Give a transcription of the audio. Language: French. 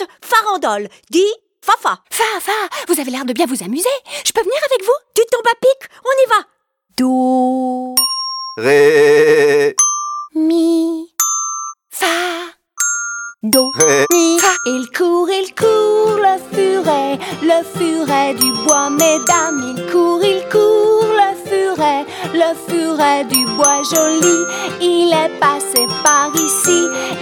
chante farandole. Dis fa-fa. Fa, vous avez l'air de bien vous amuser. Je peux venir avec vous? Tu tombes à pic, on y va. Do, Ré, Mi, Fa, do, ré, Mi, Fa. Il court, le furet du bois, mesdames. Il court, le furet du bois joli. Il est passé par ici.